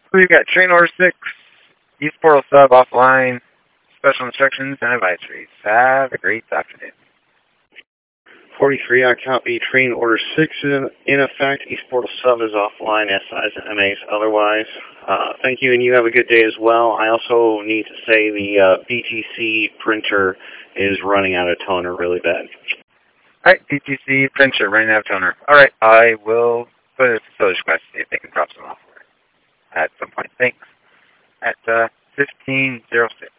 We've got train order 6, East Portal sub offline, special instructions and advisories. Have a great afternoon. 43, I copy train order 6 in effect. East Portal sub is offline, SIs and MAs otherwise. Thank you, and you have a good day as well. I also need to say the BTC printer is running out of toner really bad. Alright, BTC printer running out of toner. Alright, I will put a facility request to see if they can drop some off at some point. Thanks. At 1506.